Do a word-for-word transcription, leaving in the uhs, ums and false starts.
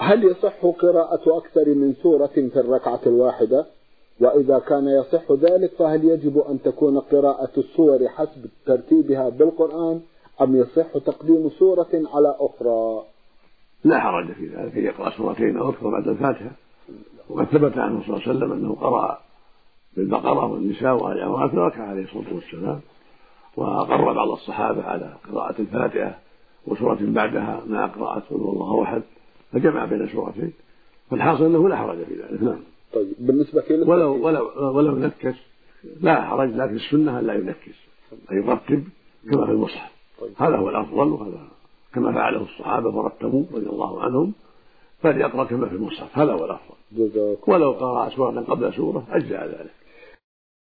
هل يصح قراءة أكثر من سورة في الركعة الواحدة؟ وإذا كان يصح ذلك فهل يجب أن تكون قراءة السور حسب ترتيبها بالقرآن أم يصح تقديم سورة على أخرى؟ لا حرج في ذلك، يقرأ سورتين أو أكثر بعد الفاتحة، وقد ثبت عنه صلى الله عليه وسلم أنه قرأ بالبقرة والنساء وآل عمران في ركعة عليه الصلاة والسلام، وقرر بعض الصحابة على قراءة الفاتحة وسورة بعدها مع قراءة قل هو الله أحد، فجمع بين سورتين، فالحاصل أنه لا حرج في ذلك. نعم. طيب بالنسبة لي ولو ولو ولو نكس لا حرج، لكن السنة لا ينكس، أي يرتب كما في المصحف. طيب. هذا هو الأفضل، وهذا كما فعله الصحابة فرتبوا رضي الله عنهم، فليقرأ كما في المصحف، هذا هو الأفضل. ولو قرأ سورة قبل سورة أجزاء ذلك.